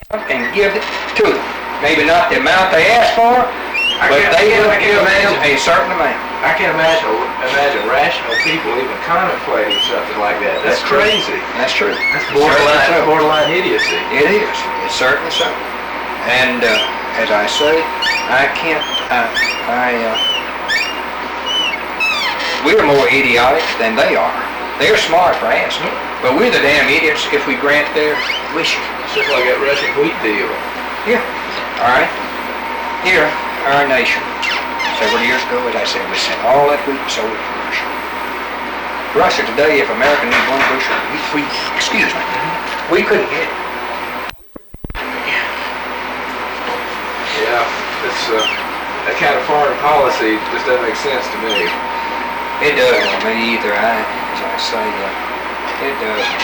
and give it to them. Maybe not the amount they asked for, but they will give them a certain amount. I can't imagine rational people even contemplating something like that. That's crazy. That's true. That's borderline idiocy. It is. It's certainly so. And as I say, we're more idiotic than they are. They're smart for asking, but we're the damn idiots if we grant their wishes. It's just like that Russian wheat deal. Yeah. All right. Here, our nation, several years ago, as I said, we sent all that wheat and sold it to Russia. Russia today, if America needs one bushel of wheat, we couldn't get it. Yeah, it's that kind of foreign policy just doesn't make sense to me. It doesn't to me either. As I say, it doesn't.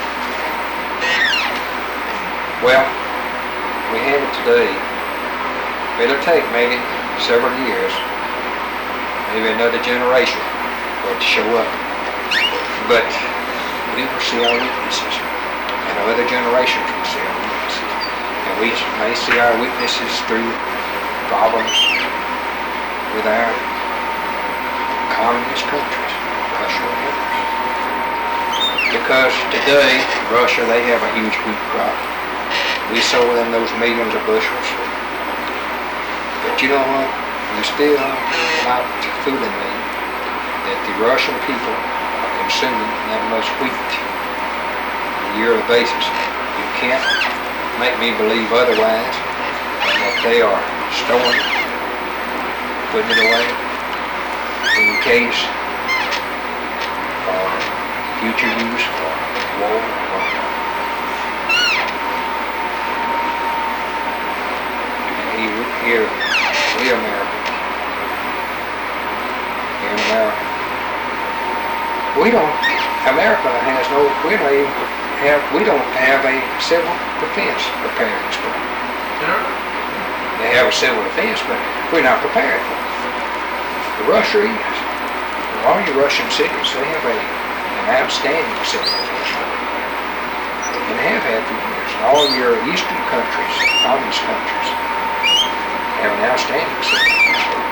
Well, we have it today. It'll take maybe several years, maybe another generation for it to show up. But we will see our weaknesses, and other generations will see our weaknesses. And we may see our weaknesses through problems with our communist countries, Russia and others. Because today, Russia, they have a huge wheat crop. We sold them those millions of bushels. But you know what? You're still not fooling me that the Russian people are consuming that much wheat on a yearly basis. You can't make me believe otherwise than that they are storing it, putting it away in case for future use for war. Here, we Americans, here in America, we don't have a civil defense preparedness program. They have a civil defense, but we're not prepared for it. Russia is. All your Russian cities, they have an outstanding civil defense program, and have had for years. And all your eastern countries, communist countries, have an outstanding civil defense program.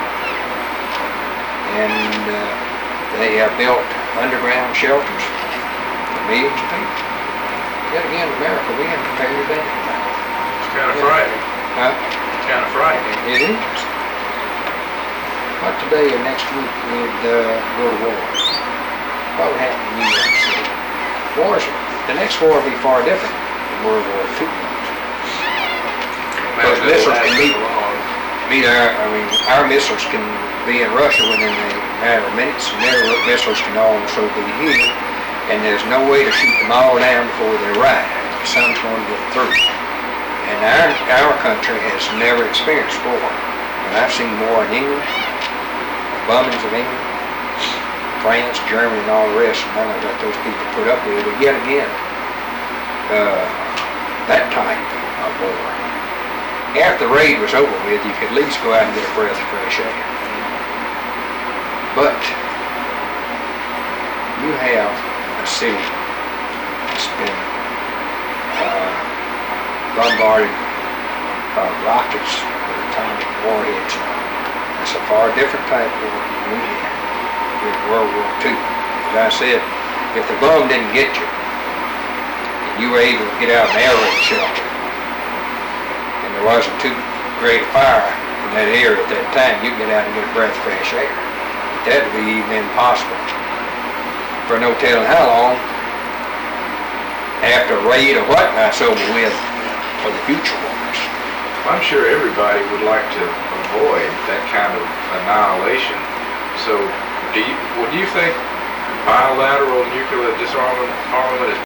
And they have built underground shelters for millions of people. Yet again, in America, we haven't prepared for that. It's kind of frightening. Huh? It's kind of frightening. It is. What today or next week would go to war? What would happen in New York City? The next war will be far different than World War II. Because missiles can our missiles can be in Russia within a matter of minutes, and their missiles can also be here, and there's no way to shoot them all down before they arrive. Some's going to get through. And our country has never experienced war. And I've seen war in England, bombings of England, France, Germany, and all the rest, and none of that those people put up with. But yet again, that type of war, after the raid was over with, you could at least go out and get a breath of fresh air. But you have a city that's been bombarded by rockets with atomic warheads. It's a far different type of war than we had during World War II. As I said, if the bomb didn't get you, and you were able to get out of an air raid shelter, and there wasn't too great a fire in that area at that time, you could get out and get a breath of fresh air. That would be even impossible for no telling how long after a raid or whatnot's over with for the future wars. I'm sure everybody would like to avoid that kind of annihilation. So, do you think bilateral nuclear disarmament is